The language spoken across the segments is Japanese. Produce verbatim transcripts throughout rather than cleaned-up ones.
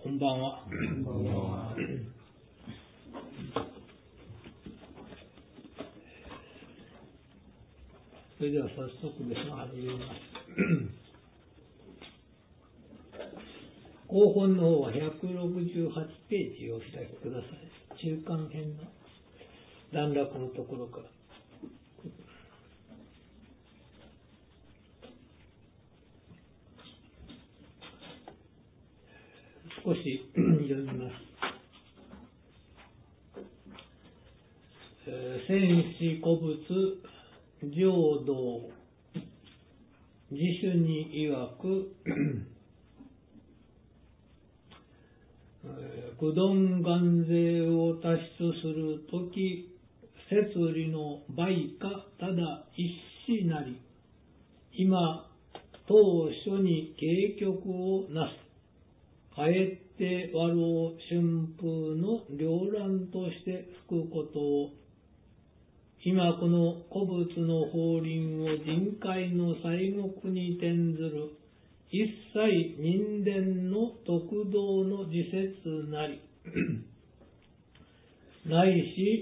こんばんは。 こんばんは。 それでは早速ですが始めます。後本の方はひゃくろくじゅうはちページをお開きください。中間編の段落のところから。少し読みます。戦士古物浄土自主に曰く苦鈍願税を達出するとき摂理の倍かただ一子なり今当初に計局をなすかえって和老春風の両乱として吹くことを今この古物の法輪を人海の西国に転ずる一切人伝の徳道の自説なりないし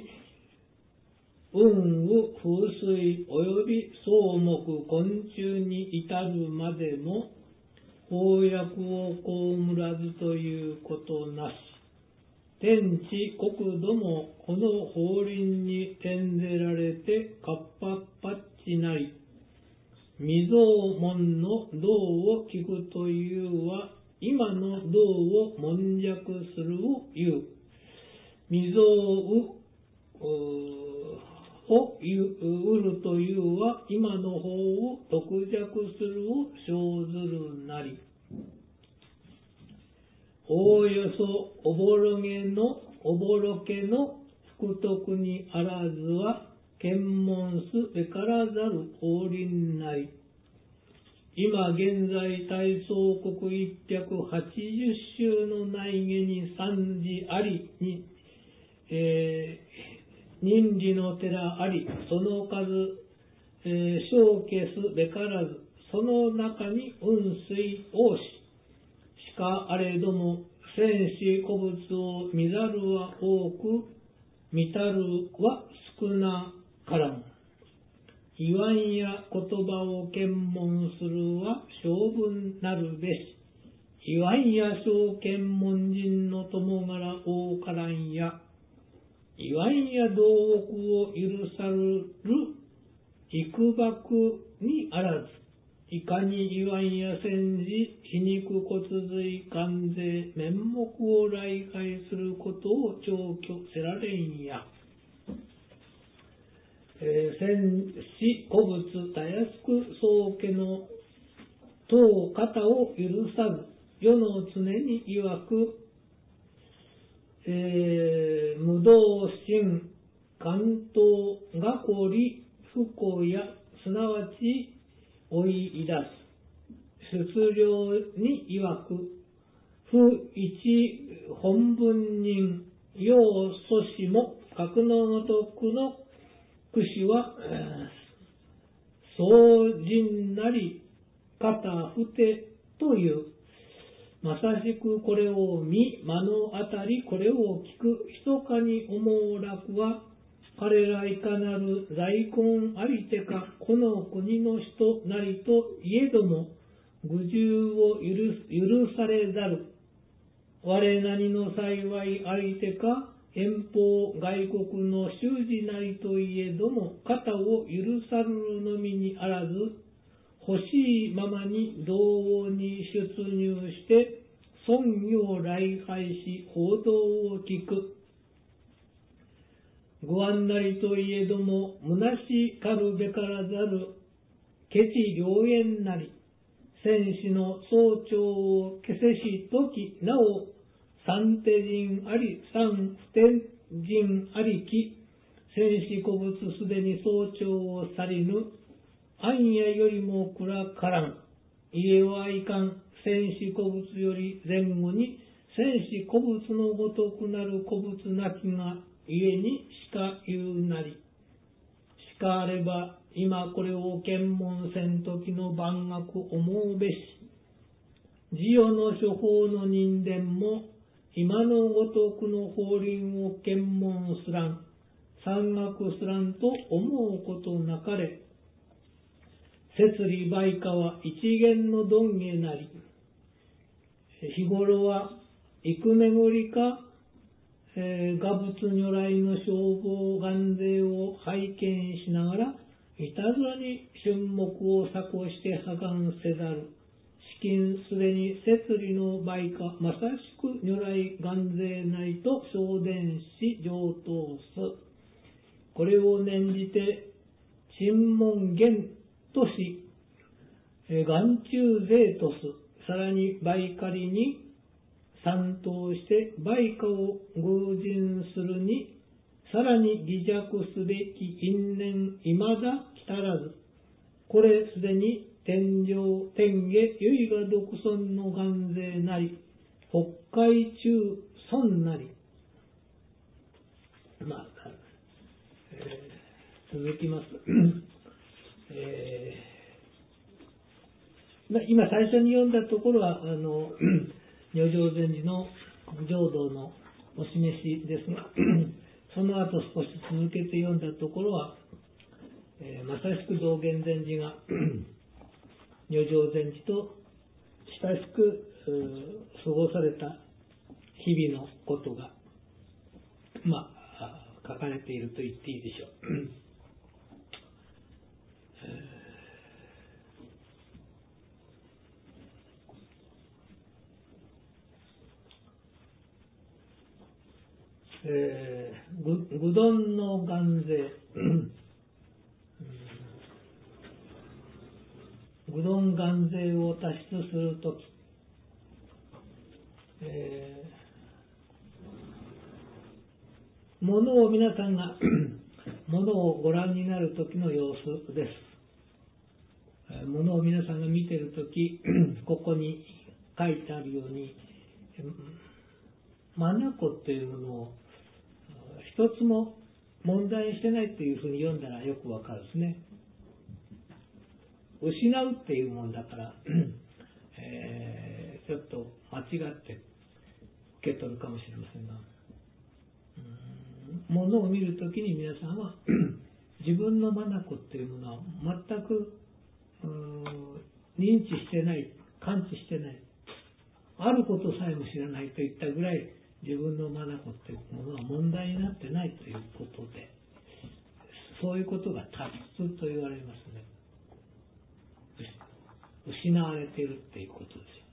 運雨風水および草木昆虫に至るまでも公約を被らずということなし天地国土もこの法輪に転ぜられてかっぱっぱっちなり未曾門の道を聞くというは今の道を悶弱するを言う未曾を言うるというは今の方を特弱するを生ずるなりおおよそおぼろげのおぼろけの福徳にあらずは検問すべからざる法輪なり今現在大宋国一百八十州の内下に三寺ありに、えー、人理の寺ありその数、えー、小消すべからずその中に雲水王子しかあれども戦士古物を見ざるは多く見たるは少なからも言わんや言葉を検問するは性分なるべし言わんや小検問人の友柄多からんや言わんや道億を許さる幾幕にあらずいかに言わんや戦時皮肉骨髄関税面目を来会することを長居せられんやえー、戦士古物たやすく宗家の当方を許さず世の常に曰く、えー、無道心関東がこり不幸やすなわち追い出す出量に曰く不一本文人要素しも格のごとくのくしは総人なり肩ふてというまさしくこれを見目の当たりこれを聞く密かに思う楽は彼らいかなる在根ありてかこの国の人なりといえども愚従を許す許されざる我なりの幸いありてか遠方外国の習字なりといえども肩を許さるのみにあらず欲しいままに道をに出入して尊業礼拝し報道を聞くご案なりといえども虚しかるべからざるケチ良縁なり戦士の総長を消せしときなお三手人あり三不天人ありき戦士古物すでに総長を去りぬ暗夜よりも暗からん家はいかん戦士古物より前後に戦士古物のごとくなる古物なきが家にしか言うなりしかあれば今これを検問せんときの万学思うべし授与の処方の人伝も今のごとくの法輪を検問すらん、山岳すらんと思うことなかれ、摂理売価は一元の鈍下なり、日頃は幾巡りか、えー、画仏如来の消防眼勢を拝見しながら、いたずらに春目を錯して破顔せざる。至近すでに摂理の売価、まさしく如来眼勢内と昇伝し上等す。これを念じて、鎮門言とし、眼中税とす。さらに売価りに賛同して売価を偶人するに、さらに疑弱すべき因縁いまだ来たらず。これすでに天上天下唯我独尊の眼勢なり、北海中尊なり。まあ、えー、続きます。えー、今最初に読んだところは、あの、如上禅師の浄土のお示しですが、その後少し続けて読んだところは、えー、まさしく道元禅師が如上禅師と親しく過ごされた日々のことが、まあ、書かれていると言っていいでしょう。えー、ぐ、ぐどんの眼勢、ぐどん眼勢を脱出するとき、えー、ものを皆さんがものをご覧になるときの様子です。ものを皆さんが見ているとき、ここに書いてあるように、眼というものを一つも問題してないというふうに読んだらよくわかるですね。失うっていうもんだから、えー、ちょっと間違って受け取るかもしれませんが、うーん、ものを見るときに皆さんは自分の眼っていうものは全く認知してない、感知してない、あることさえも知らないといったぐらい自分の眼っていうものは問題になってないということで、そういうことが脱出と言われますね。失われているっていうことですよ。